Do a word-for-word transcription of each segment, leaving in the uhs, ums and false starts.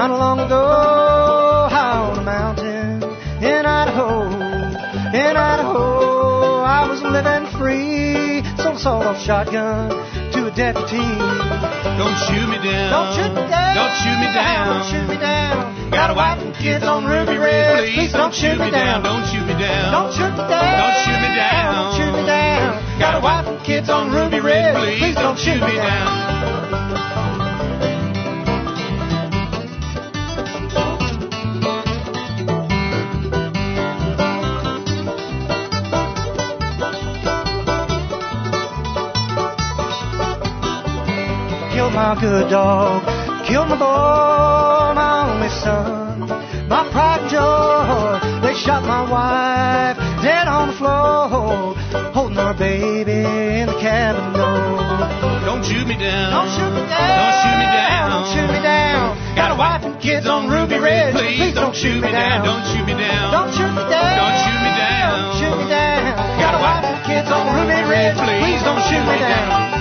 Not long ago, high on a mountain in Idaho, in Idaho, I was living free. Sold a sawed-off shotgun to a deputy. Don't shoot me down. Don't shoot me down. Don't shoot me down. Don't shoot me down. Got a wife and kids on Ruby Ridge. Please don't shoot me down. Don't shoot me down. Don't shoot me down. Don't shoot me down. Don't shoot me down. Got a wife and kids on Ruby Ridge. Please don't shoot me down. Killed my good dog, killed my boy, my only son, my pride and joy. They shot my wife dead on the floor, holding our baby in the cabin door. Don't shoot me down. Don't shoot me down. Don't shoot me down. Don't shoot me down. Got a wife and kids on Ruby Ridge. Please don't shoot me down. Don't shoot me down. Don't shoot me down. Don't shoot me down. Don't shoot me down. Got a wife and kids on Ruby Ridge. Please don't shoot me down.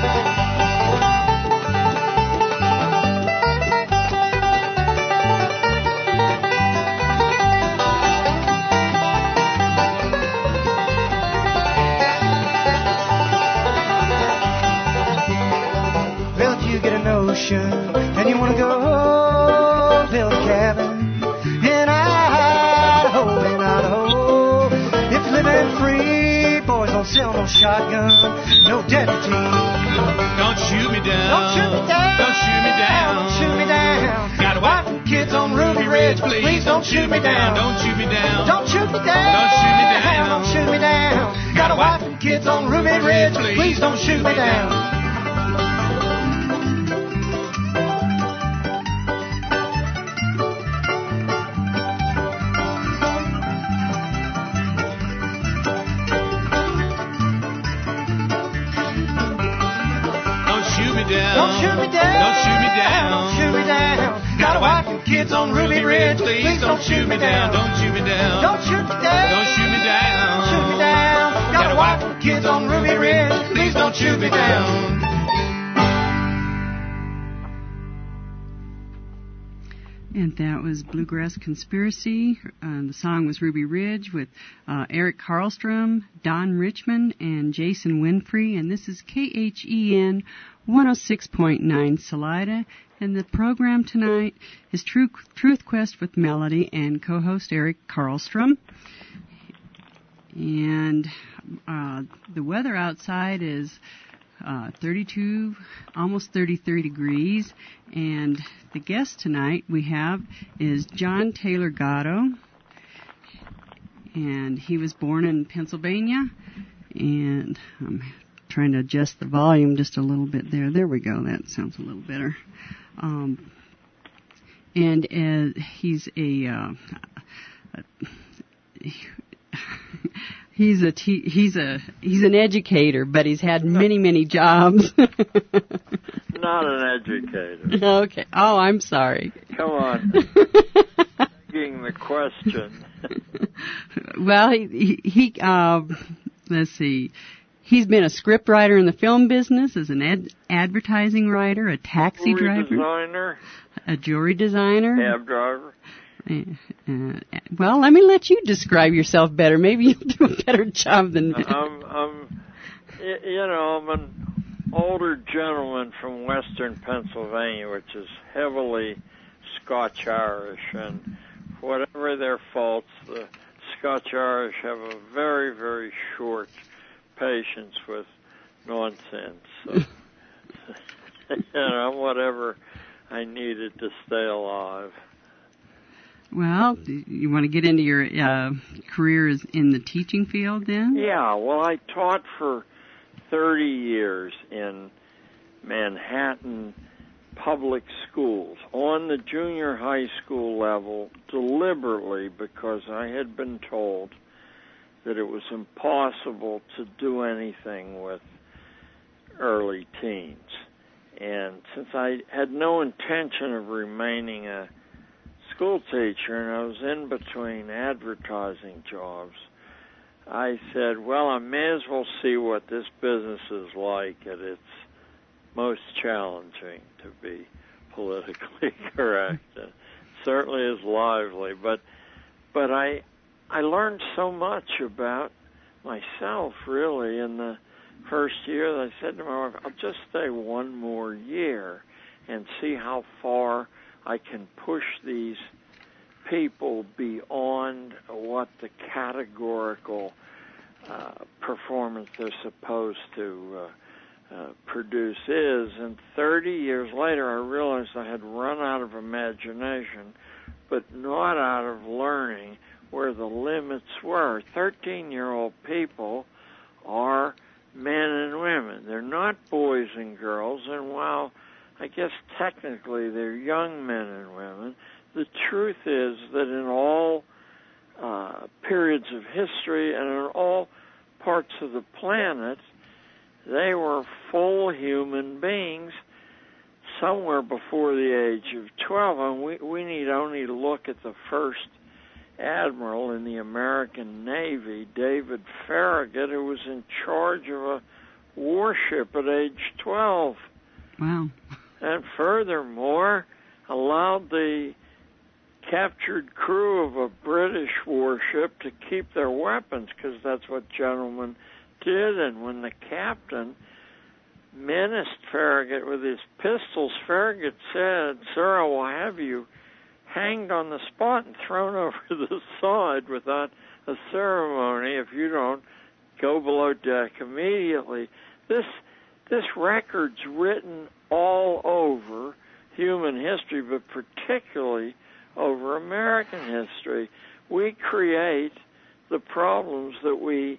And you want to go build a cabin in Idaho, in Idaho. If you're living free, boys don't sell no shotgun, no deputy. Don't shoot me down. Don't shoot me down. Don't shoot me down. Don't shoot me down. Got a wife and kids on Ruby Ridge. Please don't shoot me down. Don't shoot me down. Don't shoot me down. Don't shoot me down. Don't shoot me down. Got a wife and kids on Ruby Ridge. Please don't shoot me down. Don't shoot me down. Don't shoot me down. Don't shoot me down. Got a wife and kids on Ruby Ridge. Please don't shoot me down. Don't shoot me down. Don't shoot me down. Don't shoot me down. Don't shoot me down. Got a wife and kids on Ruby Ridge. Please don't shoot me down. And that was Bluegrass Conspiracy. Uh, the song was Ruby Ridge with uh, Eric Karlstrom, Don Richmond, and Jason Winfrey. And this is K H E N one oh six point nine Salida. And the program tonight is True, Truth Quest with Melody and co-host Eric Karlstrom. And uh, the weather outside is uh, thirty-two, almost thirty-three degrees. And the guest tonight we have is John Taylor Gatto. And he was born in Pennsylvania. And I'm trying to adjust the volume just a little bit there. There we go. That sounds a little better. Um, and uh, he's a, uh, he's a te- he's a he's an educator, but he's had many many jobs. Not an educator. Okay. Oh, I'm sorry. Come on. Begging the question. Well, he he, he uh, let's see. He's been a script writer in the film business, as an ad- advertising writer, a taxi jewelry driver, designer, a jewelry designer, cab driver. Uh, uh, well, let me let you describe yourself better. Maybe you'll do a better job than me. I'm, I'm, you know, I'm an older gentleman from western Pennsylvania, which is heavily Scotch-Irish, and whatever their faults, the Scotch-Irish have a very, very short patience with nonsense. So, you know, whatever I needed to stay alive. Well, you want to get into your uh, career in the teaching field then? Yeah, well, I taught for thirty years in Manhattan public schools on the junior high school level deliberately because I had been told that it was impossible to do anything with early teens. And since I had no intention of remaining a school teacher and I was in between advertising jobs, I said, well, I may as well see what this business is like at its most challenging, to be politically correct. certainly is lively. But but I I learned so much about myself, really, in the first year that I said to my wife, I'll just stay one more year and see how far I can push these people beyond what the categorical uh, performance they're supposed to uh, uh, produce is. And thirty years later, I realized I had run out of imagination, but not out of learning where the limits were. thirteen-year-old people are men and women. They're not boys and girls, and while I guess technically they're young men and women, the truth is that in all uh, periods of history and in all parts of the planet, they were full human beings somewhere before the age of twelve. And we, we need only look at the first admiral in the American Navy, David Farragut, who was in charge of a warship at age twelve. Wow. And furthermore, allowed the captured crew of a British warship to keep their weapons, because that's what gentlemen did. And when the captain menaced Farragut with his pistols, Farragut said, "Sir, I will have you hanged on the spot and thrown over the side without a ceremony if you don't go below deck immediately." This this record's written all over human history, but particularly over American history. We create the problems that we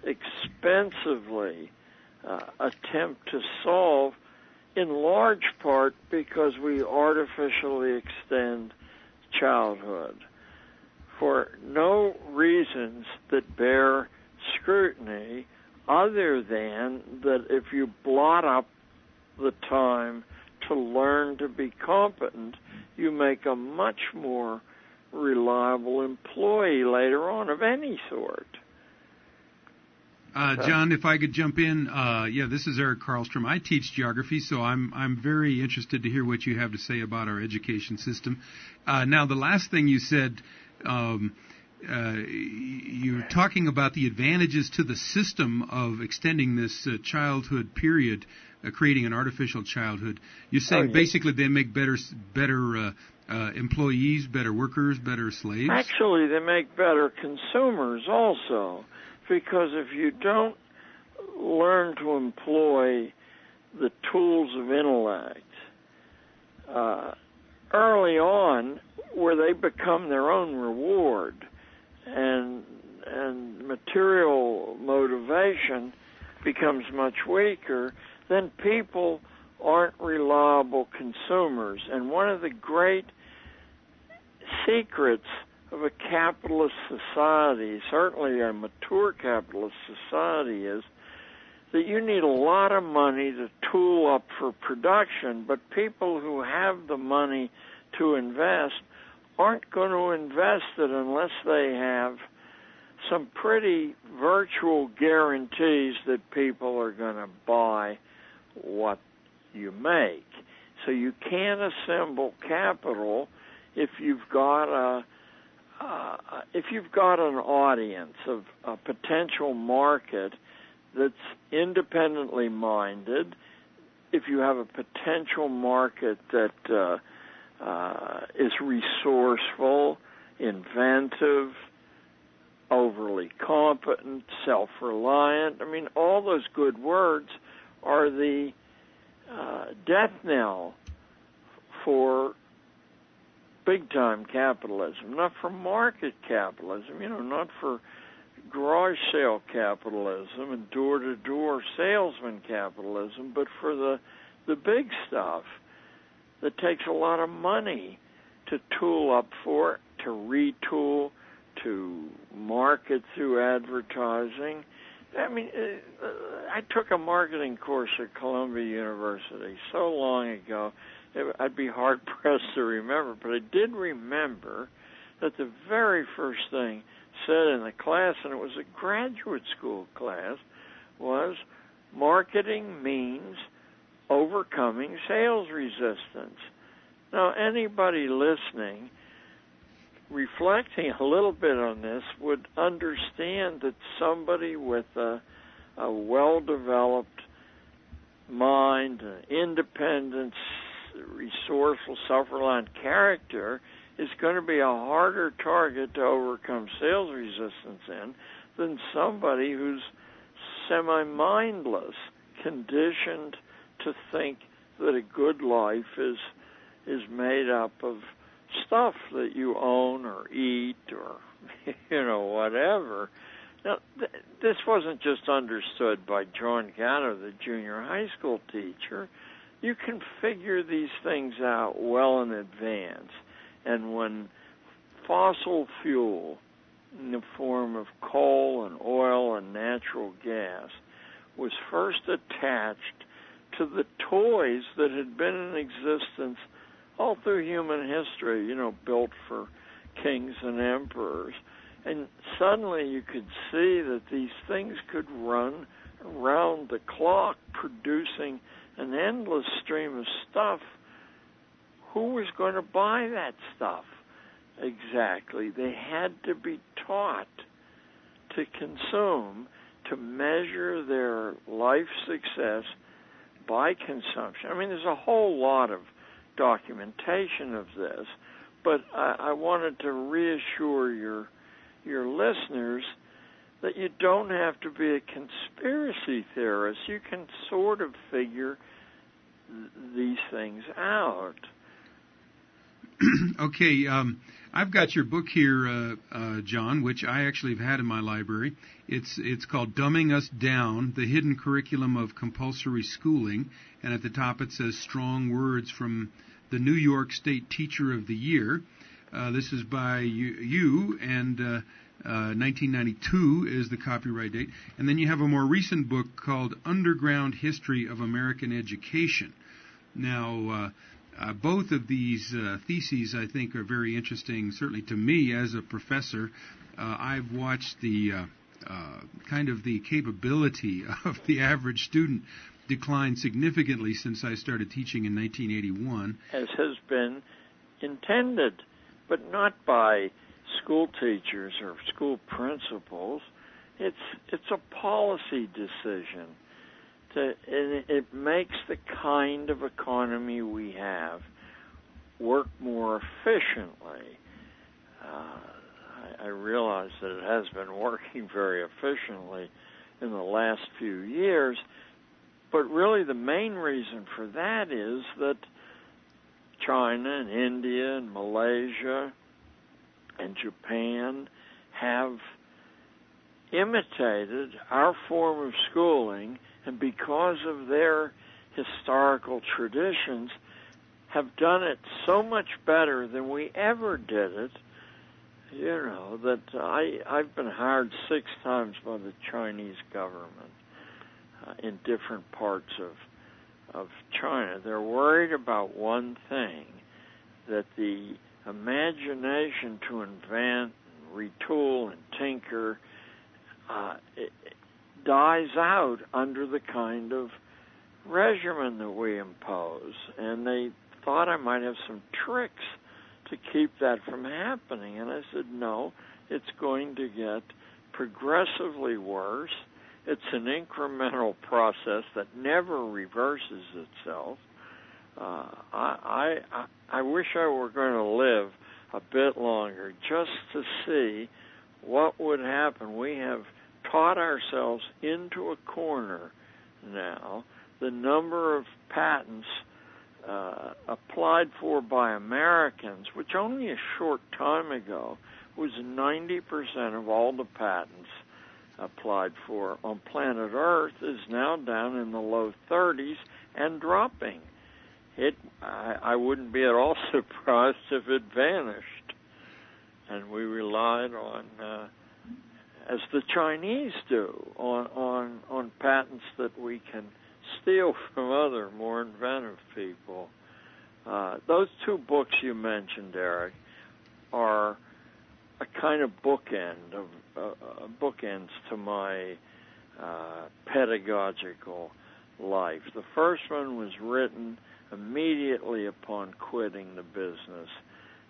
expensively uh, attempt to solve, in large part because we artificially extend childhood for no reasons that bear scrutiny other than that if you blot up the time to learn to be competent, you make a much more reliable employee later on of any sort. Uh, John, if I could jump in, uh, yeah, this is Eric Karlstrom. I teach geography, so I'm I'm very interested to hear what you have to say about our education system. Uh, now, the last thing you said, um, uh, you're talking about the advantages to the system of extending this uh, childhood period, uh, creating an artificial childhood. You're saying oh, yeah. basically they make better better uh, uh, employees, better workers, better slaves? Actually, they make better consumers also. Because if you don't learn to employ the tools of intellect uh, early on, where they become their own reward, and and material motivation becomes much weaker, then people aren't reliable consumers. And one of the great secrets of a capitalist society, certainly a mature capitalist society, is that you need a lot of money to tool up for production, but people who have the money to invest aren't going to invest it unless they have some pretty virtual guarantees that people are going to buy what you make. So you can't assemble capital if you've got a Uh, if you've got an audience of a potential market that's independently minded, if you have a potential market that uh, uh, is resourceful, inventive, overly competent, self-reliant, I mean, all those good words are the uh, death knell for big-time capitalism, not for market capitalism, you know, not for garage sale capitalism and door-to-door salesman capitalism, but for the the big stuff that takes a lot of money to tool up for, to retool, to market through advertising. I mean, I took a marketing course at Columbia University so long ago, I'd be hard-pressed to remember, but I did remember that the very first thing said in the class, and it was a graduate school class, was marketing means overcoming sales resistance. Now, anybody listening reflecting a little bit on this, would understand that somebody with a, a well-developed mind, an independent, resourceful, self-reliant character is going to be a harder target to overcome sales resistance in than somebody who's semi-mindless, conditioned to think that a good life is is made up of stuff that you own or eat or, you know, whatever. Now, th- this wasn't just understood by John Gatto, the junior high school teacher. You can figure these things out well in advance. And when fossil fuel in the form of coal and oil and natural gas was first attached to the toys that had been in existence all through human history, you know, built for kings and emperors. And suddenly you could see that these things could run around the clock producing an endless stream of stuff. Who was going to buy that stuff? Exactly. They had to be taught to consume, to measure their life success by consumption. I mean, there's a whole lot of documentation of this, but I, I wanted to reassure your your listeners that you don't have to be a conspiracy theorist. You can sort of figure th- these things out. Okay, um, I've got your book here, uh, uh, John, which I actually have had in my library. It's it's called Dumbing Us Down, The Hidden Curriculum of Compulsory Schooling, and at the top it says Strong Words from the New York State Teacher of the Year. Uh, this is by you, you and uh, uh, nineteen ninety-two is the copyright date. And then you have a more recent book called Underground History of American Education. Now, uh, Uh, both of these uh, theses, I think, are very interesting, certainly to me as a professor. Uh, I've watched the uh, uh, kind of the capability of the average student decline significantly since I started teaching in nineteen eighty-one. As has been intended, but not by school teachers or school principals. It's, it's a policy decision. To, it, it makes the kind of economy we have work more efficiently. Uh, I, I realize that it has been working very efficiently in the last few years, but really the main reason for that is that China and India and Malaysia and Japan have imitated our form of schooling, and because of their historical traditions, have done it so much better than we ever did it, you know, that I, I've been hired six times by the Chinese government uh, in different parts of, of China. They're worried about one thing, that the imagination to invent, and retool, and tinker uh, it, dies out under the kind of regimen that we impose. And they thought I might have some tricks to keep that from happening. And I said, no, it's going to get progressively worse. It's an incremental process that never reverses itself. Uh, I, I, I wish I were going to live a bit longer just to see what would happen. We have taught ourselves into a corner now. The number of patents uh, applied for by Americans, which only a short time ago was ninety percent of all the patents applied for on planet Earth, is now down in the low thirties and dropping. It, I, I wouldn't be at all surprised if it vanished. And we relied on uh, as the Chinese do, on, on on patents that we can steal from other more inventive people. Uh, those two books you mentioned, Eric, are a kind of bookend of uh, bookends to my uh, pedagogical life. The first one was written immediately upon quitting the business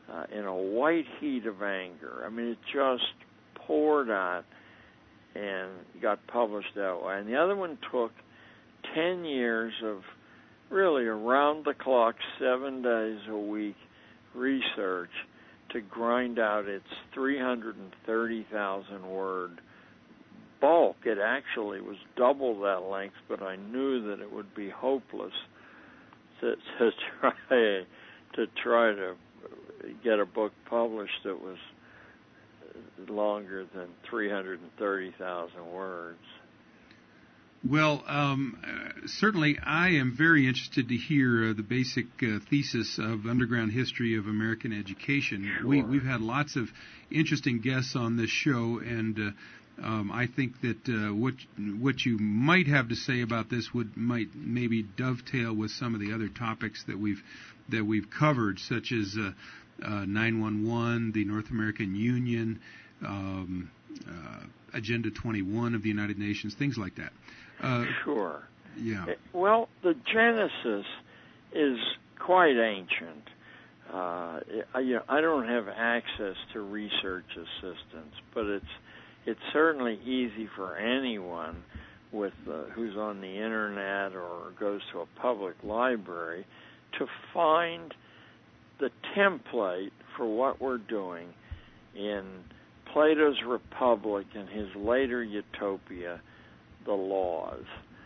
uh, in a white heat of anger. I mean, it just poured out and got published that way. And the other one took ten years of really around-the-clock, seven days a week research to grind out its three hundred thirty thousand word bulk. It actually was double that length, but I knew that it would be hopeless to, to try to try to get a book published that was longer than three hundred thirty thousand words. Well, um, uh, certainly I am very interested to hear uh, the basic uh, thesis of underground history of American education. Sure. We, we've had lots of interesting guests on this show, and uh, um, I think that uh, what what you might have to say about this would might maybe dovetail with some of the other topics that we've that we've covered, such as uh, uh, nine one one, the North American Union, um, uh, Agenda twenty-one of the United Nations, things like that. Uh, sure. Yeah. Well, the Genesis is quite ancient. Uh, I, you know, I don't have access to research assistance, but it's it's certainly easy for anyone with uh, who's on the internet or goes to a public library to find the template for what we're doing in Plato's Republic and his later Utopia, the Laws.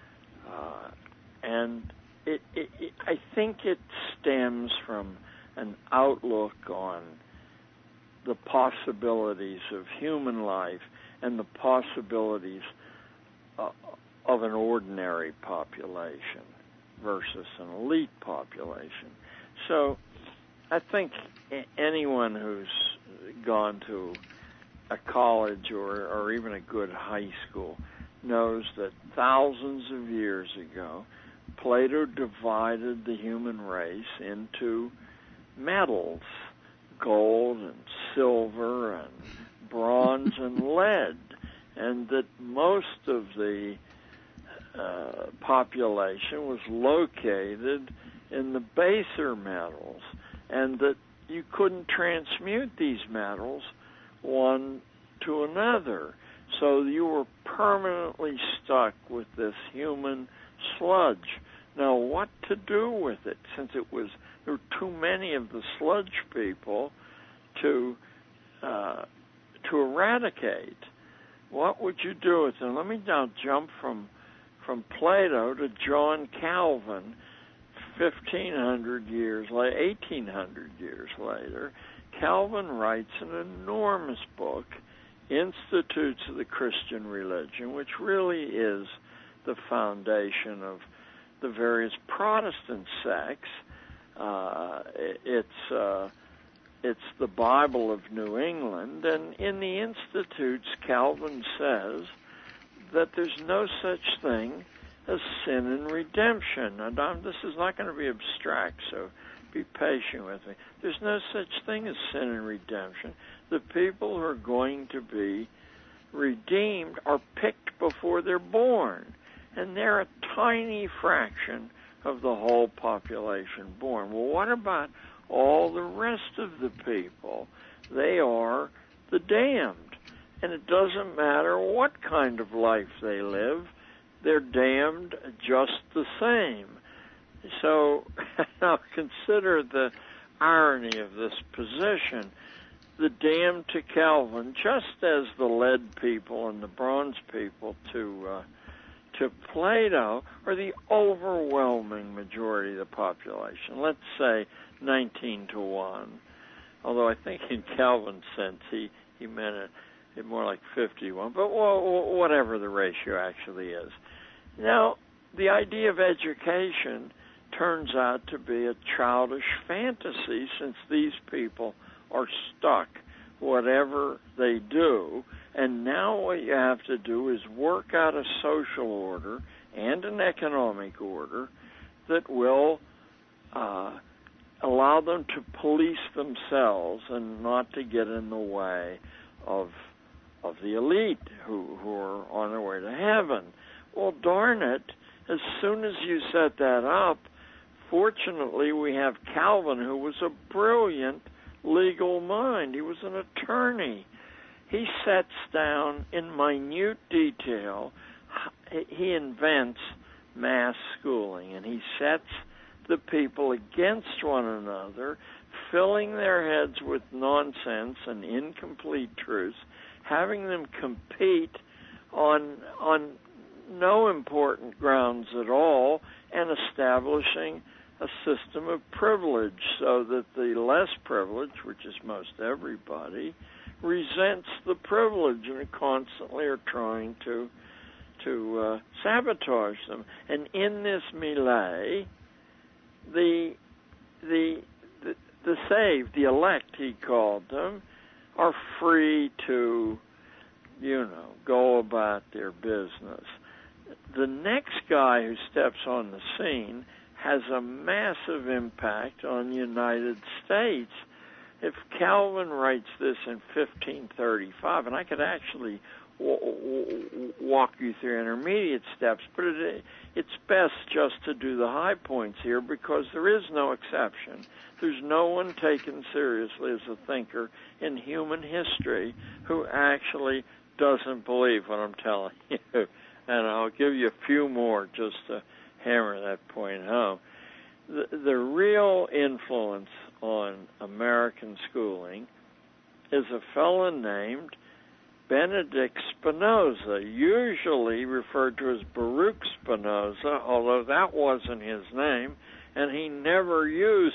Uh, and it, it, it, I think it stems from an outlook on the possibilities of human life and the possibilities uh, of an ordinary population versus an elite population. So I think anyone who's gone to a college or, or even a good high school knows that thousands of years ago, Plato divided the human race into metals, gold and silver and bronze and lead, and that most of the uh, population was located in the baser metals, and that you couldn't transmute these metals one to another. So you were permanently stuck with this human sludge. Now, what to do with it, since it was there were too many of the sludge people to uh, to eradicate? What would you do with it? And let me now jump from from Plato to John Calvin, fifteen hundred years later, eighteen hundred years later. Calvin writes an enormous book, Institutes of the Christian Religion, which really is the foundation of the various Protestant sects. Uh, it's uh, it's the Bible of New England, and in the Institutes, Calvin says that there's no such thing as sin and redemption. And I'm, this is not going to be abstract, so be patient with me. There's no such thing as sin and redemption. The people who are going to be redeemed are picked before they're born, and they're a tiny fraction of the whole population born. Well, what about all the rest of the people? They are the damned, and it doesn't matter what kind of life they live, they're damned just the same. So now consider the irony of this position. The damned to Calvin, just as the lead people and the bronze people to uh, to Plato, are the overwhelming majority of the population. Let's say nineteen to one. Although I think in Calvin's sense he, he meant it, it more like fifty-one. But well, whatever the ratio actually is. Now, the idea of education turns out to be a childish fantasy, since these people are stuck, whatever they do. And now what you have to do is work out a social order and an economic order that will uh, allow them to police themselves and not to get in the way of of the elite who, who are on their way to heaven. Well, darn it, as soon as you set that up, fortunately we have Calvin, who was a brilliant legal mind. He was an attorney. He sets down in minute detail, he invents mass schooling, and he sets the people against one another, filling their heads with nonsense and incomplete truths, having them compete on on no important grounds at all, and establishing a system of privilege so that the less privileged, which is most everybody, resents the privilege and constantly are trying to to uh, sabotage them. And in this melee, the the the, the saved, the elect, he called them, are free to, you know, go about their business. The next guy who steps on the scene has a massive impact on the United States. If Calvin writes this in fifteen thirty-five, and I could actually w- w- walk you through intermediate steps, but it, it's best just to do the high points here because there is no exception. There's no one taken seriously as a thinker in human history who actually doesn't believe what I'm telling you. And I'll give you a few more just to hammer that point home. The, the real influence on American schooling is a fellow named Benedict Spinoza, usually referred to as Baruch Spinoza, although that wasn't his name, and he never used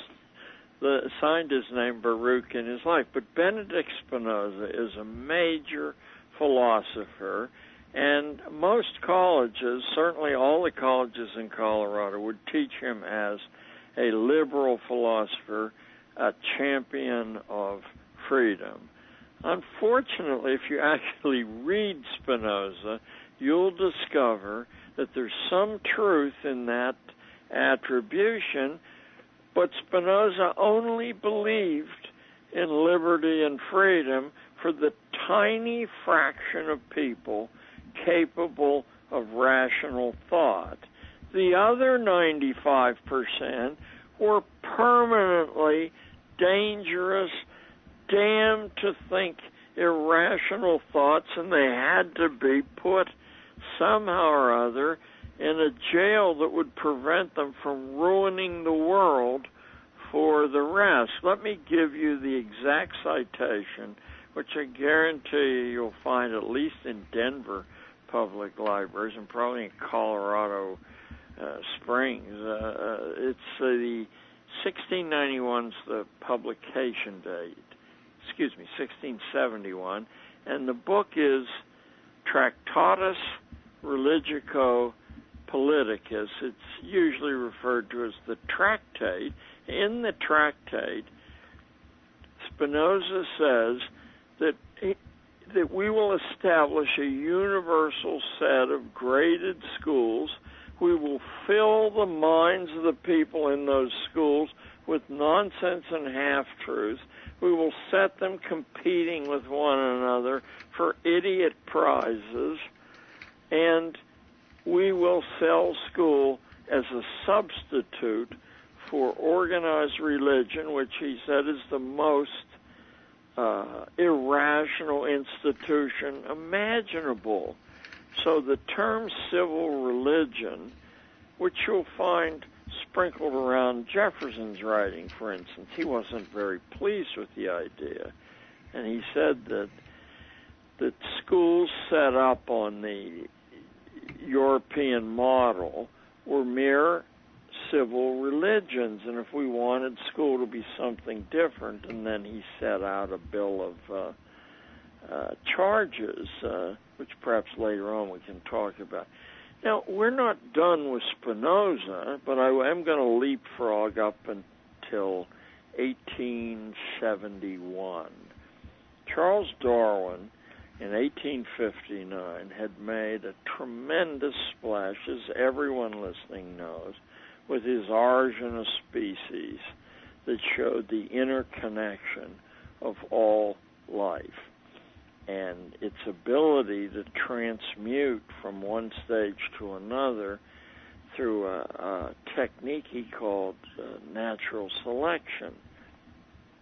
the signed his name Baruch in his life. But Benedict Spinoza is a major philosopher, and most colleges, certainly all the colleges in Colorado, would teach him as a liberal philosopher, a champion of freedom. Unfortunately, if you actually read Spinoza, you'll discover that there's some truth in that attribution, but Spinoza only believed in liberty and freedom for the tiny fraction of people capable of rational thought. The other ninety-five percent were permanently dangerous, damned to think irrational thoughts, and they had to be put somehow or other in a jail that would prevent them from ruining the world for the rest. Let me give you the exact citation, which I guarantee you you'll find at least in Denver public libraries and probably in Colorado uh, Springs. Uh, it's uh, the sixteen ninety-one's the publication date. Excuse me, sixteen seventy-one, and the book is Tractatus Religico Politicus. It's usually referred to as the Tractate. In the Tractate, Spinoza says that he, that we will establish a universal set of graded schools. We will fill the minds of the people in those schools with nonsense and half-truths. We will set them competing with one another for idiot prizes, and we will sell school as a substitute for organized religion, which he said is the most uh, irrational institution imaginable. So the term civil religion, which you'll find sprinkled around Jefferson's writing, for instance, he wasn't very pleased with the idea. And he said that that schools set up on the European model were mere civil religions, and if we wanted school to be something different, and then he set out a bill of uh, uh, charges, uh, which perhaps later on we can talk about. Now, we're not done with Spinoza, but I am going to leapfrog up until eighteen seventy-one. Charles Darwin, in eighteen fifty-nine, had made a tremendous splash, as everyone listening knows, with his Origin of Species that showed the interconnection of all life and its ability to transmute from one stage to another through a, a technique he called uh, natural selection.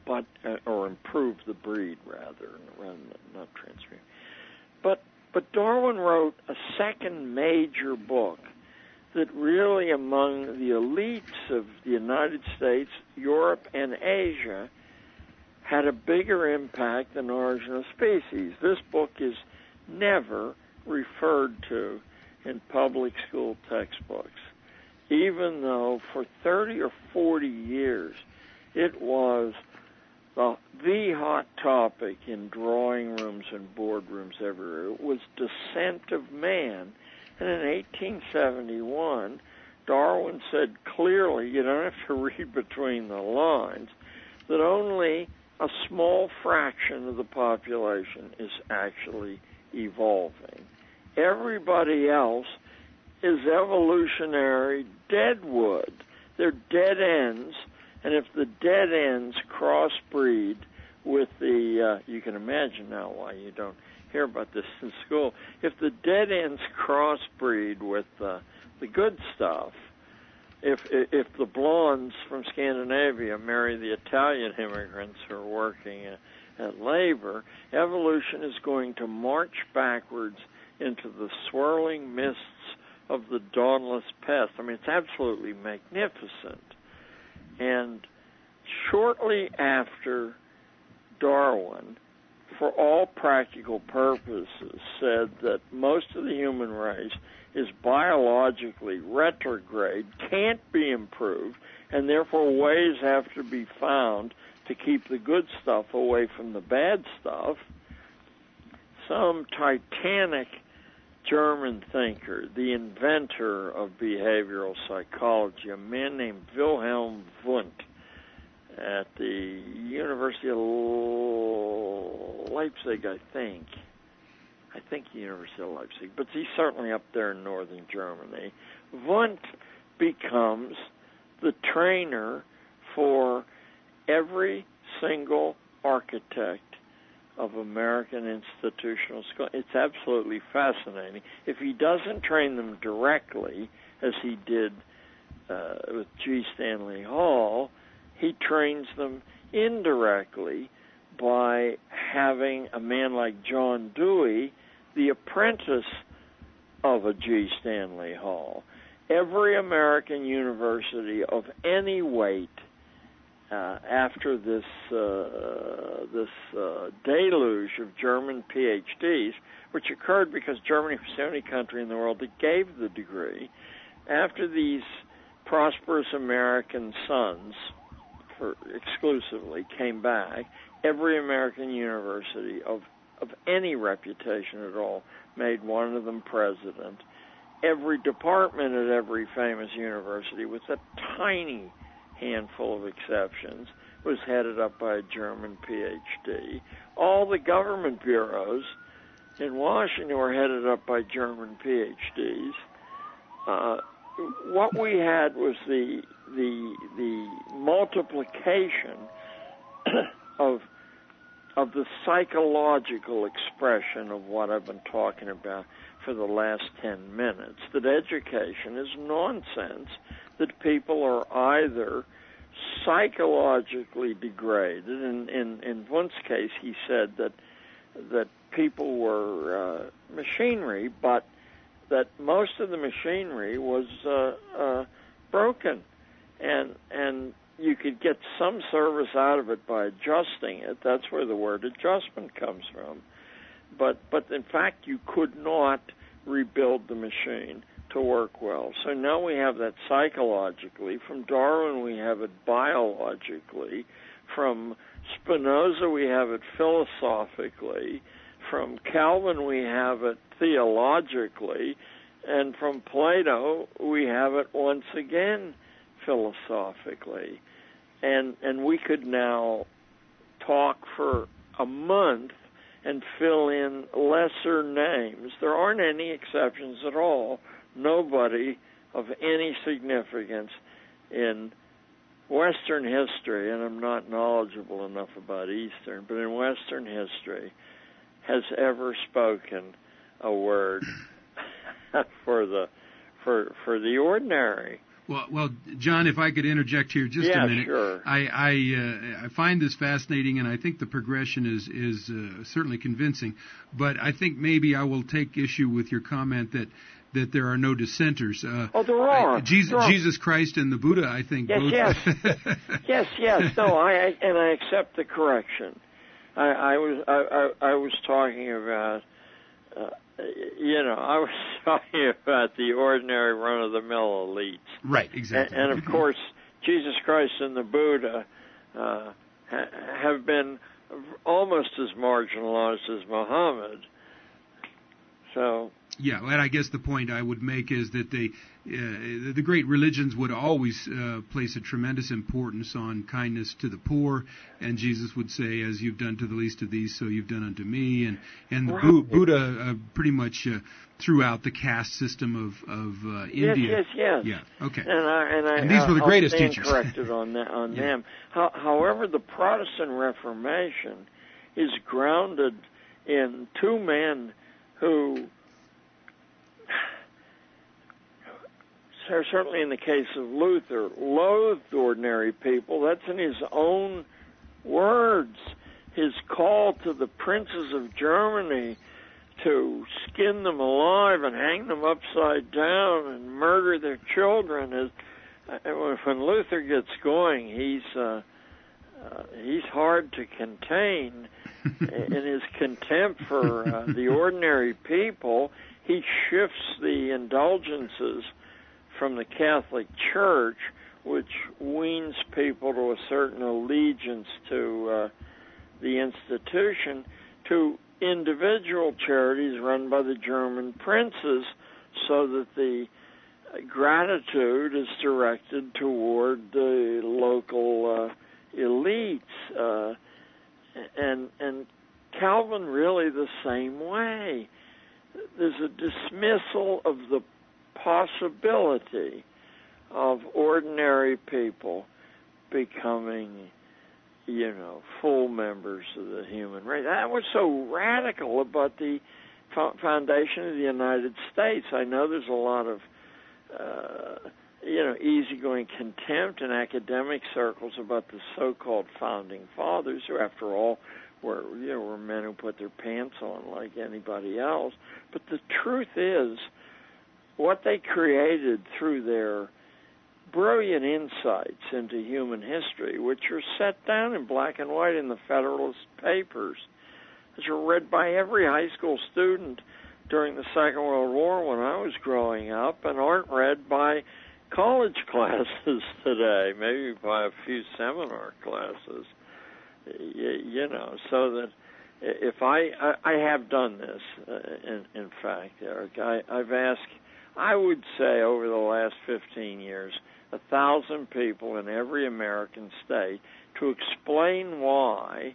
but uh, or improve the breed rather, rather than not transmute. But but Darwin wrote a second major book that really, among the elites of the United States, Europe, and Asia, had a bigger impact than Origin of Species. This book is never referred to in public school textbooks, even though for thirty or forty years it was the, the hot topic in drawing rooms and boardrooms everywhere. It was Descent of Man. And in eighteen seventy-one, Darwin said clearly, you don't have to read between the lines, that only a small fraction of the population is actually evolving. Everybody else is evolutionary deadwood. They're dead ends, and if the dead ends crossbreed with the, uh, you can imagine now why you don't hear about this in school, if the dead ends crossbreed with uh, the good stuff, if if the blondes from Scandinavia marry the Italian immigrants who are working at, at labor, evolution is going to march backwards into the swirling mists of the dawnless past. I mean, it's absolutely magnificent. And shortly after Darwin, for all practical purposes, said that most of the human race is biologically retrograde, can't be improved, and therefore ways have to be found to keep the good stuff away from the bad stuff, some titanic German thinker, the inventor of behavioral psychology, a man named Wilhelm Wundt, at the University of Leipzig, I think. I think the University of Leipzig, but he's certainly up there in northern Germany. Wundt becomes the trainer for every single architect of American institutional school. It's absolutely fascinating. If he doesn't train them directly, as he did uh, with G. Stanley Hall, he trains them indirectly by having a man like John Dewey, the apprentice of a G. Stanley Hall. Every American university of any weight uh, after this uh, this uh, deluge of German P H Ds, which occurred because Germany was the only country in the world that gave the degree, after these prosperous American sons for exclusively came back, every American university of of any reputation at all made one of them president. Every department at every famous university, with a tiny handful of exceptions, was headed up by a German P H D. All the government bureaus in Washington were headed up by German P H Ds. Uh, what we had was the the the multiplication of of the psychological expression of what I've been talking about for the last ten minutes, that education is nonsense, that people are either psychologically degraded. In, in, in Wundt's case, he said that that people were uh, machinery, but that most of the machinery was uh, uh, broken, and and you could get some service out of it by adjusting it. That's where the word adjustment comes from. But but in fact, you could not rebuild the machine to work well. So now we have that psychologically. From Darwin, we have it biologically. From Spinoza, we have it philosophically. From Calvin, we have it theologically. And from Plato, we have it once again philosophically. And and we could now talk for a month and fill in lesser names. There aren't any exceptions at all. Nobody of any significance in Western history, and I'm not knowledgeable enough about Eastern, but in Western history, has ever spoken a word for the for for the ordinary Well, well, John, if I could interject here just yeah, a minute, sure. I I, uh, I find this fascinating, and I think the progression is is uh, certainly convincing. But I think maybe I will take issue with your comment that that there are no dissenters. Uh, oh, there are. I, Jesus, there are. Jesus Christ and the Buddha, I think. Yes, both. yes, yes, yes. No, I, I and I accept the correction. I, I was I, I, I was talking about. Uh, You know, I was talking about the ordinary run-of-the-mill elites. Right, exactly. And, and of course, Jesus Christ and the Buddha uh, ha- have been almost as marginalized as Muhammad. So. Yeah, and I guess the point I would make is that they, uh, the great religions would always uh, place a tremendous importance on kindness to the poor, and Jesus would say, "As you've done to the least of these, so you've done unto me." And and the Bu- Buddha uh, pretty much uh, threw out the caste system of of uh, India. Yes, yes, yes. Yeah. Okay. And I and, I, and these were the I'll greatest stand teachers. corrected on that, on Yeah. them. How, however, the Protestant Reformation is grounded in two men who. Certainly in the case of Luther, loathed ordinary people. That's in his own words. His call to the princes of Germany to skin them alive and hang them upside down and murder their children is, when Luther gets going, he's uh, uh, he's hard to contain in his contempt for uh, the ordinary people. He shifts the indulgences from the Catholic Church, which weans people to a certain allegiance to uh, the institution, to individual charities run by the German princes, so that the gratitude is directed toward the local uh, elites. Uh, and, and Calvin really the same way. There's a dismissal of the possibility of ordinary people becoming, you know, full members of the human race. That was so radical about the foundation of the United States. I know there's a lot of, uh, you know, easygoing contempt in academic circles about the so-called founding fathers, who, after all, were, you know, were men who put their pants on like anybody else. But the truth is, what they created through their brilliant insights into human history, which are set down in black and white in the Federalist Papers, which are read by every high school student during the Second World War when I was growing up, and aren't read by college classes today, maybe by a few seminar classes. You, you know, so that if I, I, I have done this, uh, in, in fact, Eric, I, I've asked, I would say over the last fifteen years, a thousand people in every American state to explain why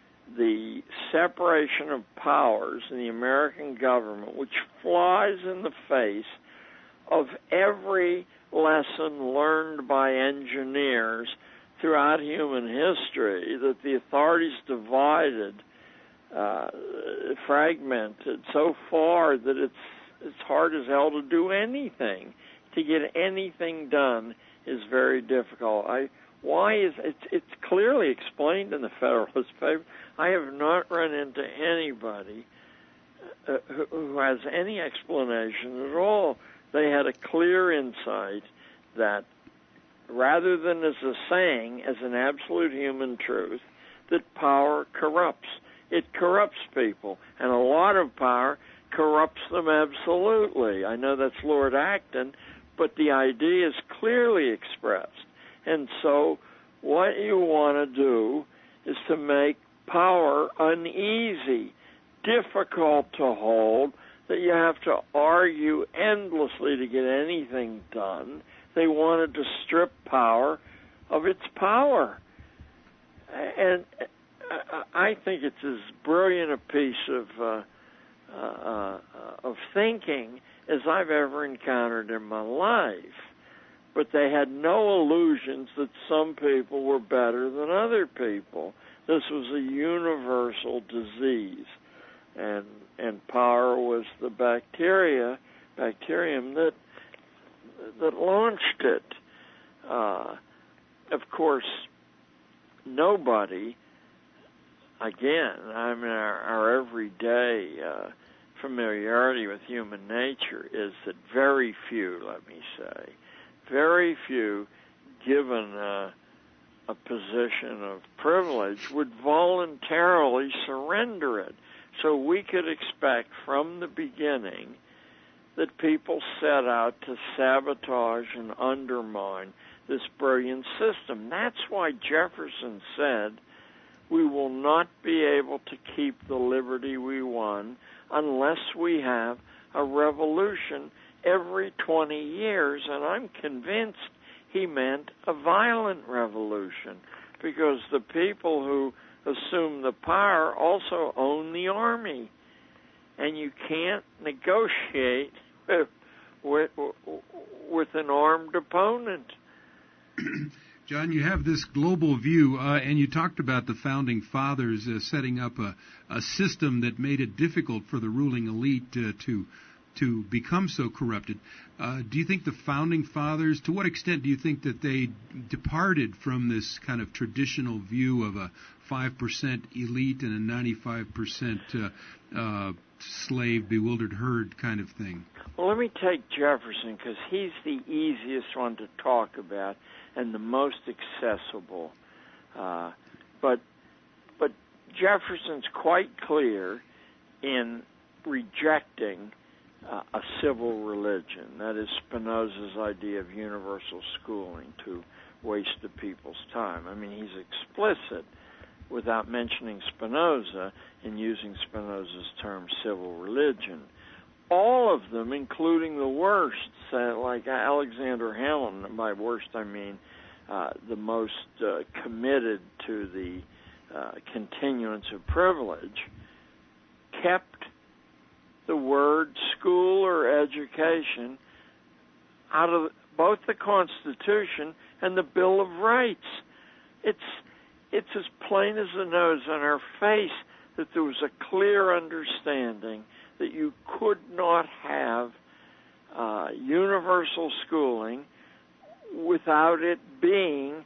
the separation of powers in the American government, which flies in the face of every lesson learned by engineers throughout human history, that the authorities divided, uh, fragmented so far that it's it's hard as hell to do anything. To get anything done is very difficult. I why is it's it's clearly explained in the Federalist Paper. I have not run into anybody uh, who, who has any explanation at all. They had a clear insight that, rather than as a saying, as an absolute human truth, that power corrupts. It corrupts people, and a lot of power corrupts them absolutely. I know that's Lord Acton, but the idea is clearly expressed. And so what you want to do is to make power uneasy, difficult to hold, that you have to argue endlessly to get anything done. They wanted to strip power of its power. And I think it's as brilliant a piece of uh, uh, of thinking as I've ever encountered in my life. But they had no illusions that some people were better than other people. This was a universal disease, and and power was the bacteria, bacterium that that launched it. Uh, of course, nobody, again, I mean, our, our everyday uh, familiarity with human nature is that very few, let me say, very few, given uh, a position of privilege, would voluntarily surrender it. So we could expect from the beginning that people set out to sabotage and undermine this brilliant system. That's why Jefferson said, we will not be able to keep the liberty we won unless we have a revolution every twenty years. And I'm convinced he meant a violent revolution, because the people who assume the power also own the army. And you can't negotiate with, with, with an armed opponent. John, you have this global view, uh, and you talked about the Founding Fathers uh, setting up a, a system that made it difficult for the ruling elite uh, to to become so corrupted. Uh, do you think the Founding Fathers, to what extent do you think that they departed from this kind of traditional view of a five percent elite and a ninety-five percent uh, uh, slave, bewildered herd kind of thing? Well, let me take Jefferson, because he's the easiest one to talk about and the most accessible. Uh, but but Jefferson's quite clear in rejecting uh, a civil religion. That is Spinoza's idea of universal schooling, to waste the people's time. I mean, he's explicit without mentioning Spinoza in using Spinoza's term civil religion. All of them, including the worst, uh, like Alexander Hamilton, and by worst I mean uh, the most uh, committed to the uh, continuance of privilege, kept the word school or education out of both the Constitution and the Bill of Rights. It's it's as plain as the nose on our face that there was a clear understanding that you could not have uh, universal schooling without it being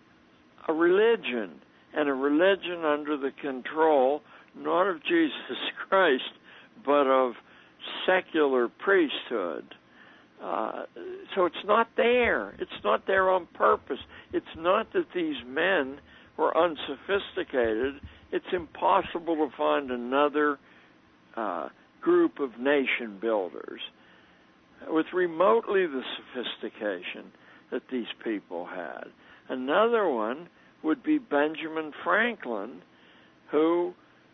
a religion, and a religion under the control not of Jesus Christ, but of secular priesthood. Uh, so it's not there. It's not there on purpose. It's not that these men were unsophisticated. It's impossible to find another uh, group of nation builders with remotely the sophistication that these people had. Another one would be Benjamin Franklin, who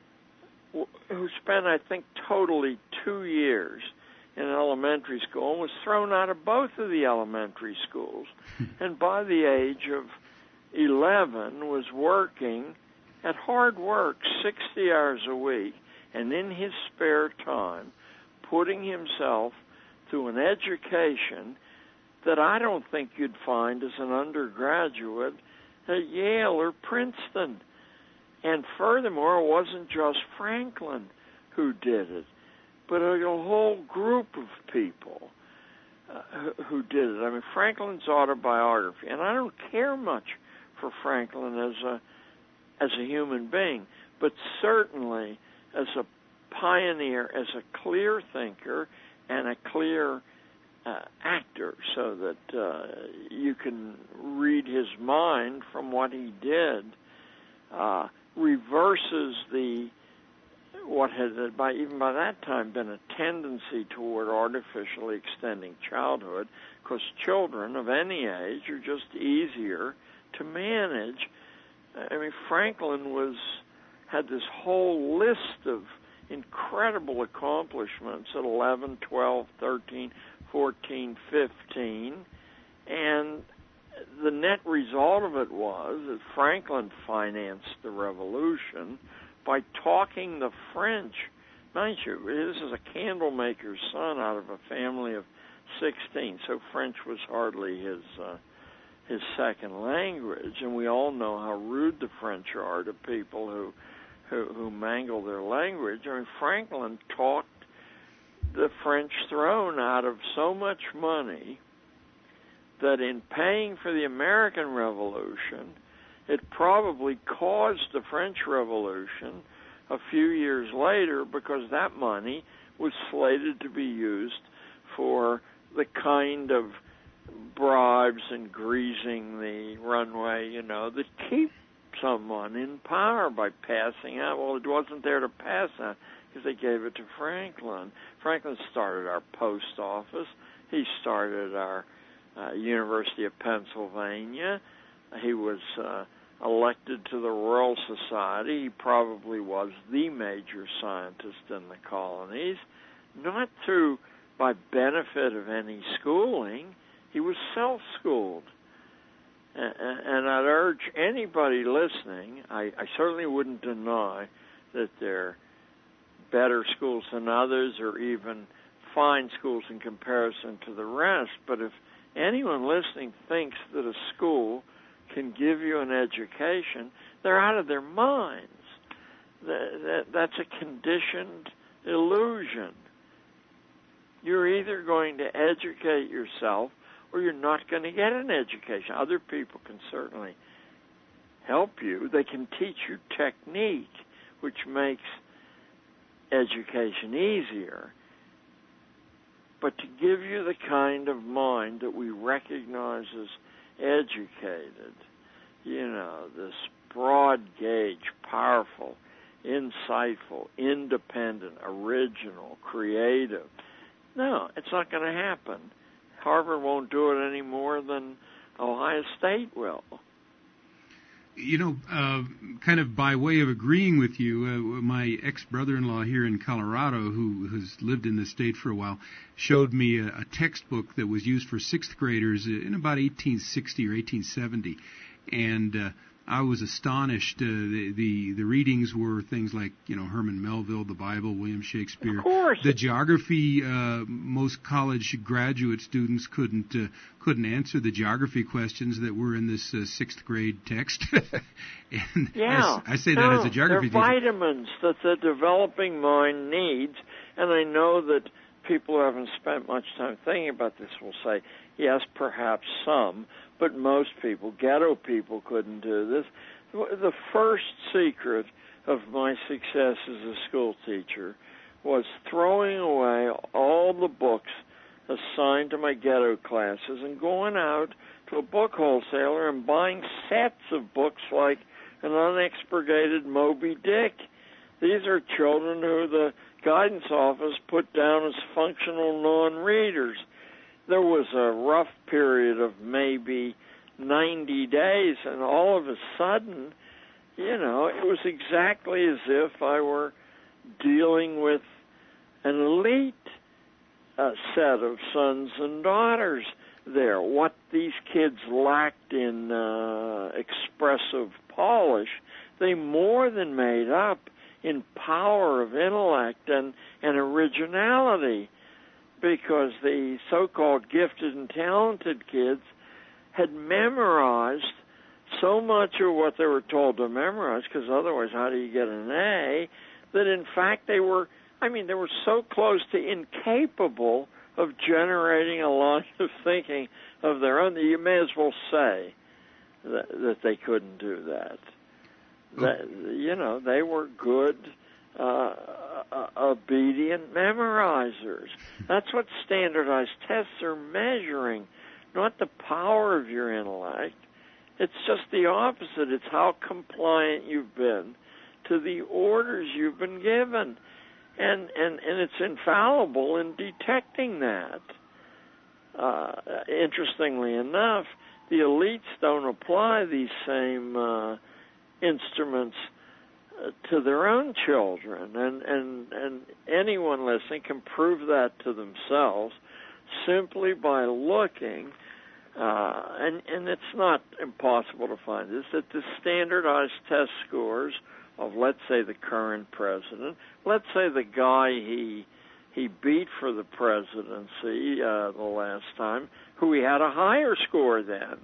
who spent, I think, totally two years in elementary school and was thrown out of both of the elementary schools, and by the age of eleven was working at hard work, sixty hours a week, and in his spare time putting himself through an education that I don't think you'd find as an undergraduate at Yale or Princeton. And furthermore, it wasn't just Franklin who did it, but a whole group of people uh, who did it. I mean, Franklin's autobiography, and I don't care much for Franklin as a as a human being, but certainly as a pioneer, as a clear thinker and a clear uh, actor, so that uh, you can read his mind from what he did, uh, reverses the what had by even by that time been a tendency toward artificially extending childhood, because children of any age are just easier to manage. I mean, Franklin was had this whole list of incredible accomplishments at eleven, twelve, thirteen, fourteen, fifteen, and the net result of it was that Franklin financed the revolution by talking the French. Mind you, this is a candle maker's son out of a family of sixteen, so French was hardly his uh, his second language, and we all know how rude the French are to people who who, who mangle their language. I mean, Franklin talked the French throne out of so much money that in paying for the American Revolution, it probably caused the French Revolution a few years later, because that money was slated to be used for the kind of bribes and greasing the runway, you know, that keep someone in power by passing out. Well, it wasn't there to pass out because they gave it to Franklin. Franklin started our post office. He started our uh, University of Pennsylvania. He was uh, elected to the Royal Society. He probably was the major scientist in the colonies, not through by benefit of any schooling. He was self-schooled. And I'd urge anybody listening, I, I certainly wouldn't deny that there are better schools than others or even fine schools in comparison to the rest, but if anyone listening thinks that a school can give you an education, they're out of their minds. That, that, that's a conditioned illusion. You're either going to educate yourself or you're not going to get an education. Other people can certainly help you. They can teach you technique, which makes education easier. But to give you the kind of mind that we recognize as educated, you know, this broad gauge, powerful, insightful, independent, original, creative, no, it's not going to happen. Harvard won't do it any more than Ohio State will. You know, uh, kind of by way of agreeing with you, uh, my ex-brother-in-law here in Colorado, who has lived in the state for a while, showed me a, a textbook that was used for sixth graders in about eighteen sixty or eighteen seventy. And uh, I was astonished. Uh, the, the the readings were things like, you know, Herman Melville, the Bible, William Shakespeare. Of course. The geography, uh, most college graduate students couldn't uh, couldn't answer the geography questions that were in this uh, sixth grade text. and yeah. I, I say no, that as a geography they're teacher. vitamins that the developing mind needs, and I know that people who haven't spent much time thinking about this will say, yes, perhaps some, but most people, ghetto people, couldn't do this. The first secret of my success as a school teacher was throwing away all the books assigned to my ghetto classes and going out to a book wholesaler and buying sets of books like an unexpurgated Moby Dick. These are children who the guidance office put down as functional non-readers. There was a rough period of maybe ninety days, and all of a sudden, you know, it was exactly as if I were dealing with an elite uh, set of sons and daughters there. What these kids lacked in uh, expressive polish, they more than made up in power of intellect and, and originality, because the so-called gifted and talented kids had memorized so much of what they were told to memorize, because otherwise how do you get an A, that in fact they were, I mean, they were so close to incapable of generating a line of thinking of their own that you may as well say that, that they couldn't do that. That, you know, they were good, uh, uh, obedient memorizers. That's what standardized tests are measuring, not the power of your intellect. It's just the opposite. It's how compliant you've been to the orders you've been given. And, and, and it's infallible in detecting that. Uh, interestingly enough, the elites don't apply these same uh, instruments uh, to their own children, and, and, and anyone listening can prove that to themselves simply by looking, uh, and, and it's not impossible to find this, that the standardized test scores of, let's say, the current president, let's say the guy he he beat for the presidency uh, the last time, who he had a higher score than,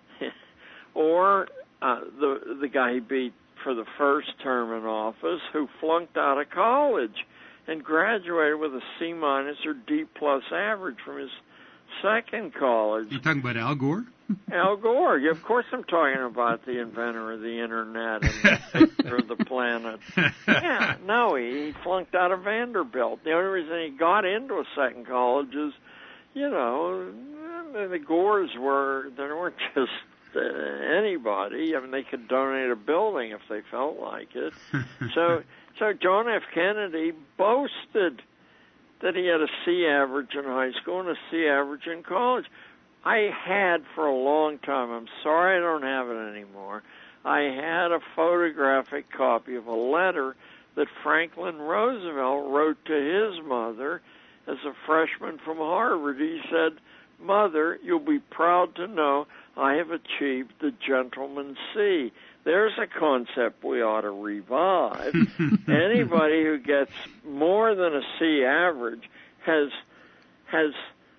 or uh, the the guy he beat for the first term in office, who flunked out of college and graduated with a C minus or D plus average from his second college. You talking about Al Gore? Al Gore. Yeah, of course I'm talking about the inventor of the Internet and the fixer of the planet. Yeah, no, he, he flunked out of Vanderbilt. The only reason he got into a second college is, you know, the Gores were, they weren't just uh, anybody. I mean, they could donate a building if they felt like it. So, so John F. Kennedy boasted that he had a C average in high school and a C average in college. I had for a long time, I'm sorry I don't have it anymore, I had a photographic copy of a letter that Franklin Roosevelt wrote to his mother as a freshman from Harvard. He said, "Mother, you'll be proud to know I have achieved the gentleman's C." There's a concept we ought to revive. Anybody who gets more than a C average has has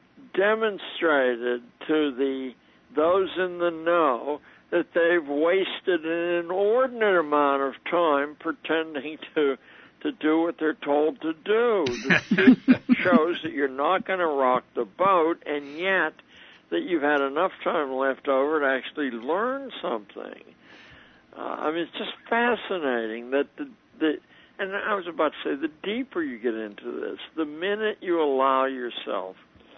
demonstrated to the those in the know that they've wasted an inordinate amount of time pretending to to do what they're told to do. The C shows that you're not going to rock the boat, and yet that you've had enough time left over to actually learn something. Uh, I mean, it's just fascinating that the, the, and I was about to say, the deeper you get into this, the minute you allow yourself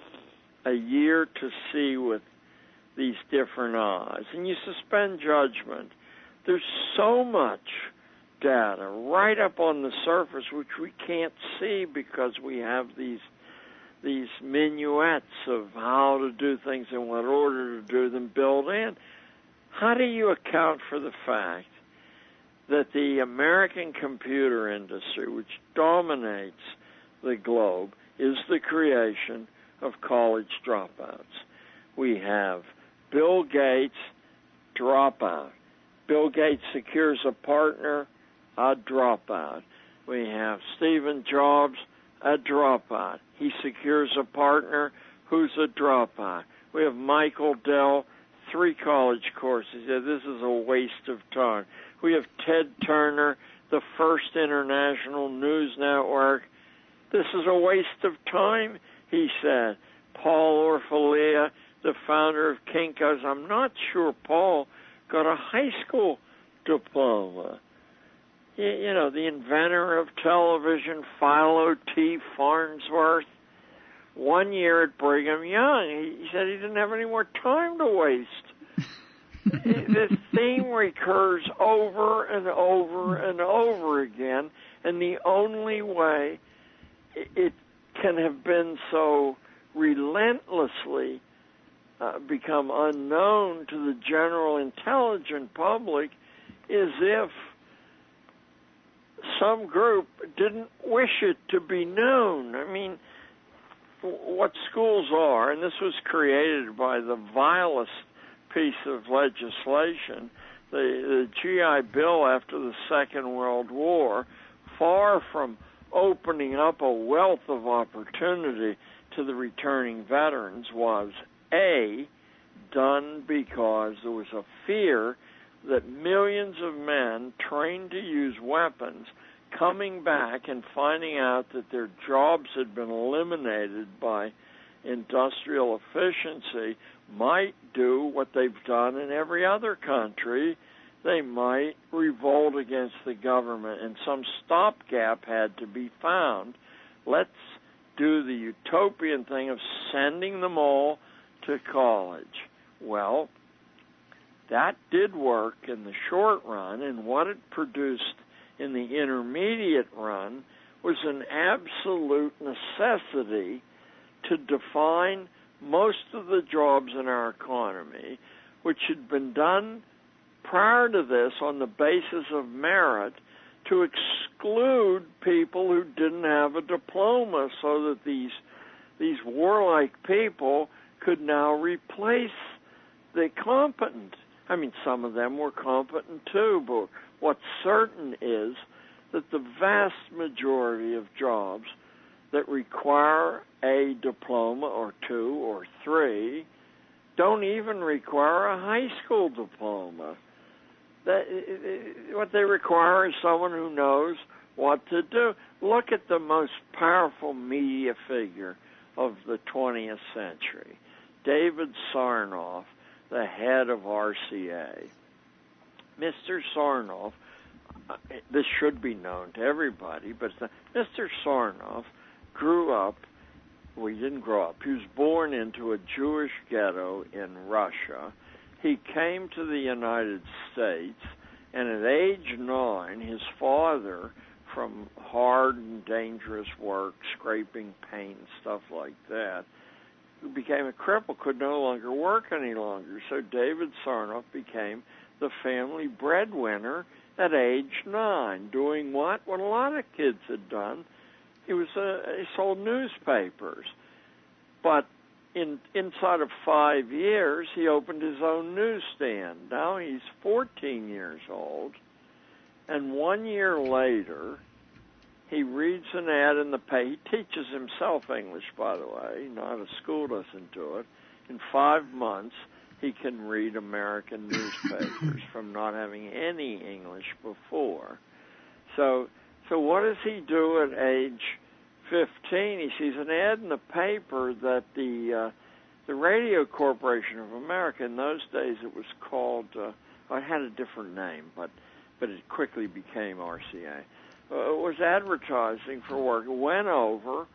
a year to see with these different eyes, and you suspend judgment, there's so much data right up on the surface which we can't see because we have these these minuets of how to do things and what order to do them built in. How do you account for the fact that the American computer industry, which dominates the globe, is the creation of college dropouts? We have Bill Gates, dropout. Bill Gates secures a partner, a dropout. We have Stephen Jobs, a dropout. He secures a partner who's a dropout. We have Michael Dell, three college courses. Yeah, this is a waste of time. We have Ted Turner, the first international news network. This is a waste of time, he said. Paul Orfalea, the founder of Kinko's. I'm not sure Paul got a high school diploma. You, you know, the inventor of television, Philo T. Farnsworth, one year at Brigham Young. He, he said he didn't have any more time to waste. This theme recurs over and over and over again, and the only way it can have been so relentlessly uh, become unknown to the general intelligent public is if some group didn't wish it to be known. I mean, what schools are, and this was created by the vilest piece of legislation, the, the G I Bill after the Second World War, far from opening up a wealth of opportunity to the returning veterans, was A, done because there was a fear that millions of men trained to use weapons coming back and finding out that their jobs had been eliminated by industrial efficiency might do what they've done in every other country. They might revolt against the government, and some stopgap had to be found. Let's do the utopian thing of sending them all to college. Well, that did work in the short run, and what it produced in the intermediate run was an absolute necessity to define most of the jobs in our economy, which had been done prior to this on the basis of merit, to exclude people who didn't have a diploma so that these these warlike people could now replace the competent. I mean, some of them were competent too, but what's certain is that the vast majority of jobs that require a diploma or two or three don't even require a high school diploma. That, what they require is someone who knows what to do. Look at the most powerful media figure of the twentieth century. David Sarnoff, the head of R C A. Mister Sarnoff, uh, this should be known to everybody, but Mister Sarnoff grew up, well, he didn't grow up, he was born into a Jewish ghetto in Russia. He came to the United States, and at age nine, his father, from hard and dangerous work, scraping paint and stuff like that, who became a cripple, could no longer work any longer. So David Sarnoff became the family breadwinner at age nine, doing what? What a lot of kids had done. He was uh, he sold newspapers, but in inside of five years, he opened his own newsstand. Now he's fourteen years old, and one year later, he reads an ad in the paper. He teaches himself English, by the way, not a school doesn't do it. In five months, he can read American newspapers from not having any English before. So, so what does he do at age fifteen? He sees an ad in the paper that the uh, the Radio Corporation of America, in those days it was called, uh, it had a different name, but but it quickly became R C A. Uh, was advertising for work, went over,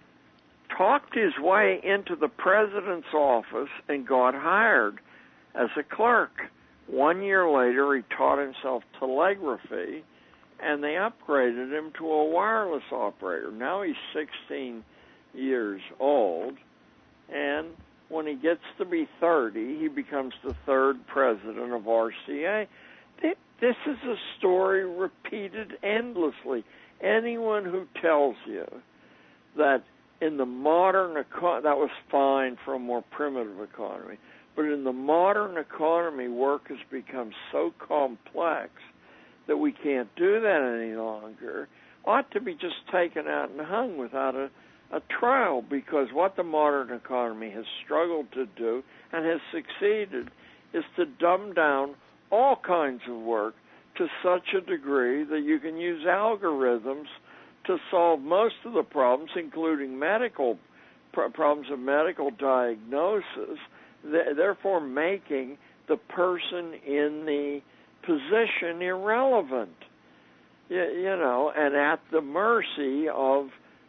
talked his way into the president's office, and got hired as a clerk. One year later, he taught himself telegraphy, and they upgraded him to a wireless operator. Now he's sixteen years old, and when he gets to be thirty, he becomes the third president of R C A. This is a story repeated endlessly. Anyone who tells you that in the modern economy, that was fine for a more primitive economy, but in the modern economy, work has become so complex that we can't do that any longer, ought to be just taken out and hung without a, a trial, because what the modern economy has struggled to do and has succeeded is to dumb down all kinds of work to such a degree that you can use algorithms to solve most of the problems, including medical pr- problems of medical diagnosis, th- therefore making the person in the position irrelevant, you, you know, and at the mercy of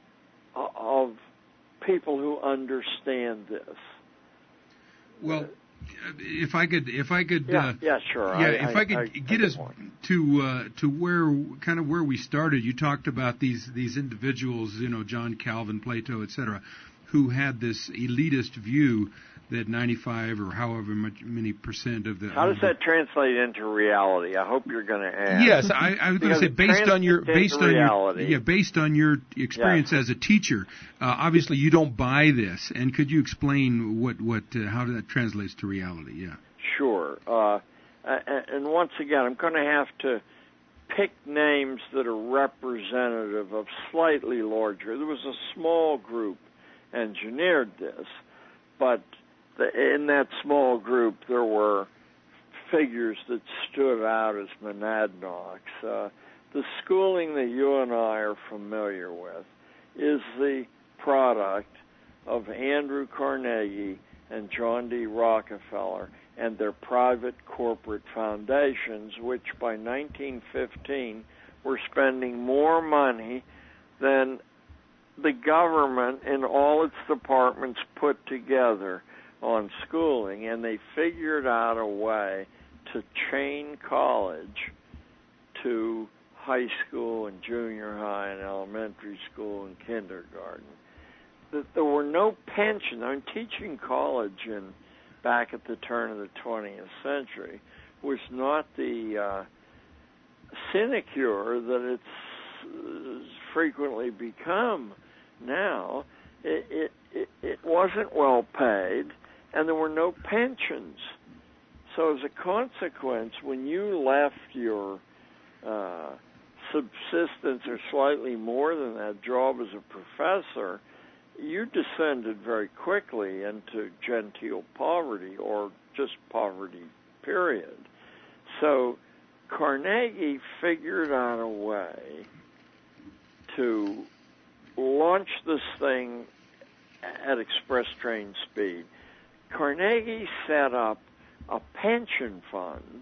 of people who understand this. Well, if I could, if I could, yeah, uh, yeah, sure. yeah, I, if I, I could I, get I us to uh, to where kind of where we started. You talked about these these individuals, you know, John Calvin, Plato, et cetera, who had this elitist view that ninety-five or however much many percent of the. How does that translate into reality? I hope you're going to ask. Yes, I, I was going to say based on your based on reality. your yeah based on your experience yes. as a teacher. Uh, obviously, you don't buy this, and could you explain what what uh, how that translates to reality? Yeah. Sure. Uh, and once again, I'm going to have to pick names that are representative of slightly larger. There was a small group engineered this, but the, in that small group there were figures that stood out as monadnocks. Uh, the schooling that you and I are familiar with is the product of Andrew Carnegie and John D. Rockefeller and their private corporate foundations, which by nineteen fifteen were spending more money than the government in all its departments put together on schooling, and they figured out a way to chain college to high school and junior high and elementary school and kindergarten. That there were no pensions. I'm teaching college in back at the turn of the twentieth century was not the uh, sinecure that it's uh, frequently become now. It, it, it, it wasn't well paid, and there were no pensions. So as a consequence, when you left your uh, subsistence or slightly more than that job as a professor, you descended very quickly into genteel poverty, or just poverty, period. So Carnegie figured out a way to launch this thing at express train speed, Carnegie set up a pension fund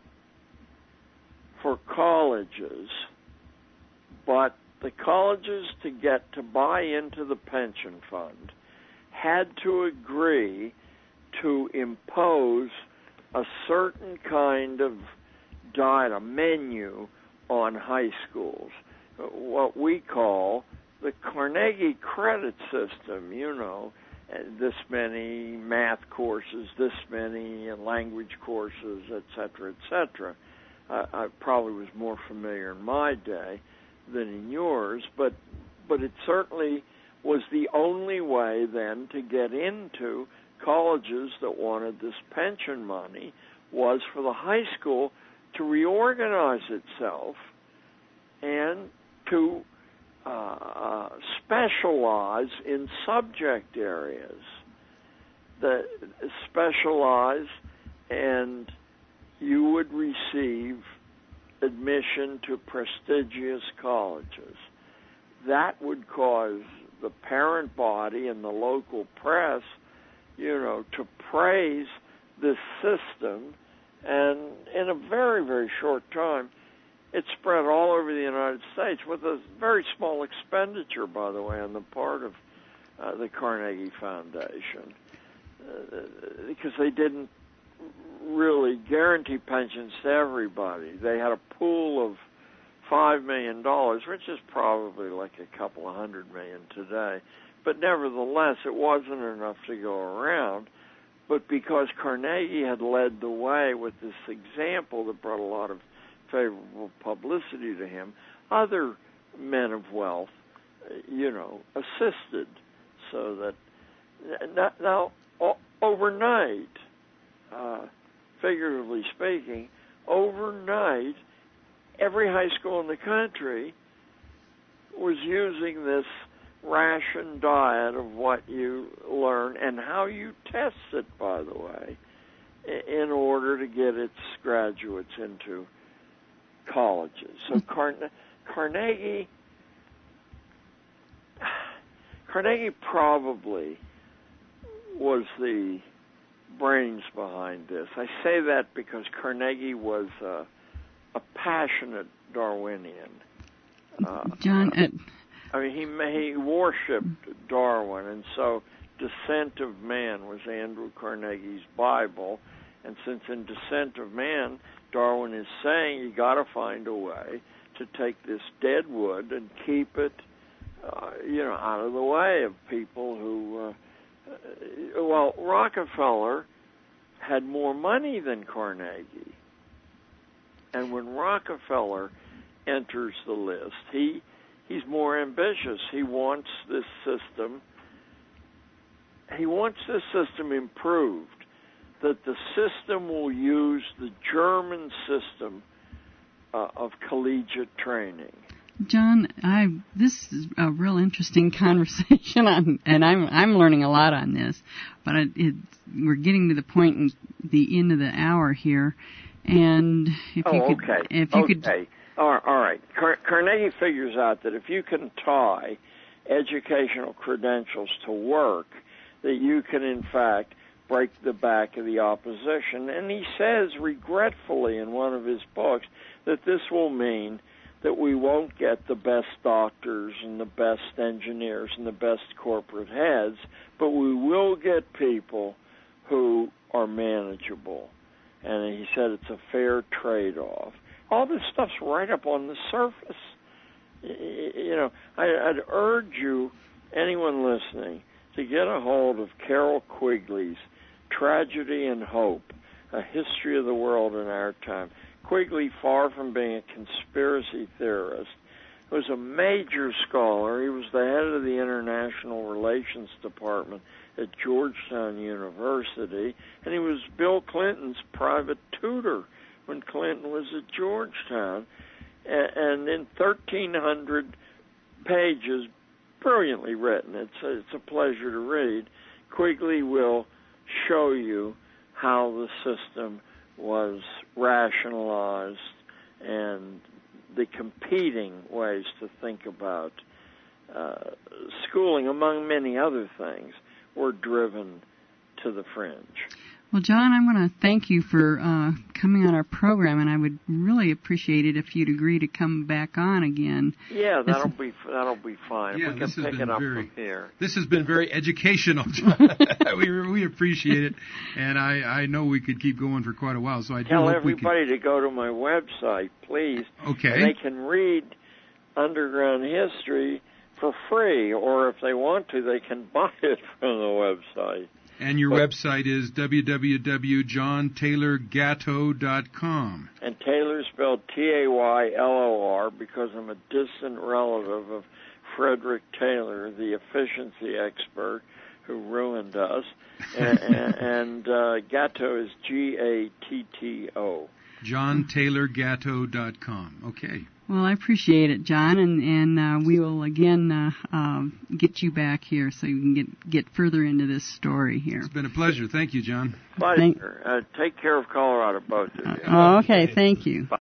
for colleges, but the colleges, to get to buy into the pension fund, had to agree to impose a certain kind of diet, a menu on high schools, what we call the Carnegie credit system, you know, this many math courses, this many language courses, et cetera, et cetera. Uh, I probably was more familiar in my day than in yours, but but it certainly was the only way then to get into colleges that wanted this pension money, was for the high school to reorganize itself and to uh, specialize in subject areas, that specialize, and you would receive admission to prestigious colleges. That would cause the parent body and the local press, you know, to praise this system, and in a very, very short time, it spread all over the United States with a very small expenditure, by the way, on the part of uh, the Carnegie Foundation, uh, because they didn't really guarantee pensions to everybody. They had a pool of five million dollars, which is probably like a couple of hundred million today. But nevertheless, it wasn't enough to go around. But because Carnegie had led the way with this example that brought a lot of favorable publicity to him, other men of wealth, you know, assisted. So that now, overnight, uh, figuratively speaking, overnight, every high school in the country was using this ration diet of what you learn and how you test it, by the way, in order to get its graduates into colleges. So Carne- Carnegie, Carnegie probably was the brains behind this. I say that because Carnegie was uh, a passionate Darwinian. Uh, John, uh, I mean, he he worshipped Darwin, and so Descent of Man was Andrew Carnegie's Bible. And since in Descent of Man, Darwin is saying you got to find a way to take this dead wood and keep it, uh, you know, out of the way of people who. Uh, well, Rockefeller had more money than Carnegie, and when Rockefeller enters the list, he he's more ambitious. He wants this system. He wants this system improved, that the system will use the German system uh, of collegiate training. John, I this is a real interesting conversation, on, and I'm I'm learning a lot on this. But it, it, we're getting to the point in the end of the hour here, and if oh, you could, okay, if you okay, could, all right. All right. Car- Carnegie figures out that if you can tie educational credentials to work, that you can in fact break the back of the opposition. And he says, regretfully, in one of his books, that this will mean that we won't get the best doctors and the best engineers and the best corporate heads, but we will get people who are manageable. And he said it's a fair trade-off. All this stuff's right up on the surface. You know, I'd urge you, anyone listening, to get a hold of Carroll Quigley's Tragedy and Hope, A History of the World in Our Time. Quigley, far from being a conspiracy theorist, was a major scholar. He was the head of the International Relations Department at Georgetown University, and he was Bill Clinton's private tutor when Clinton was at Georgetown. And in thirteen hundred pages, brilliantly written, it's a, it's a pleasure to read, Quigley will show you how the system was rationalized and the competing ways to think about uh, schooling, among many other things, were driven to the fringe. Well, John, I want to thank you for uh, coming on our program, and I would really appreciate it if you'd agree to come back on again. Yeah, that'll be that'll be fine. Yeah, we can this has pick been it up very, from here. This has been very educational, John. we we appreciate it, and I, I know we could keep going for quite a while. So I do Tell hope everybody we can... to go to my website, please. Okay. And they can read Underground History for free, or if they want to, they can buy it from the website. And your But, website is w w w dot john taylor gatto dot com. And Taylor spelled T A Y L O R because I'm a distant relative of Frederick Taylor, the efficiency expert who ruined us. and and uh, Gatto is G A T T O. john taylor gatto dot com. Okay. Well, I appreciate it, John, and, and uh, we will again uh, uh, get you back here so you can get, get further into this story here. It's been a pleasure. Thank you, John. Pleasure. Uh, take care of Colorado, both of you. Uh, oh, okay, thank you. Bye.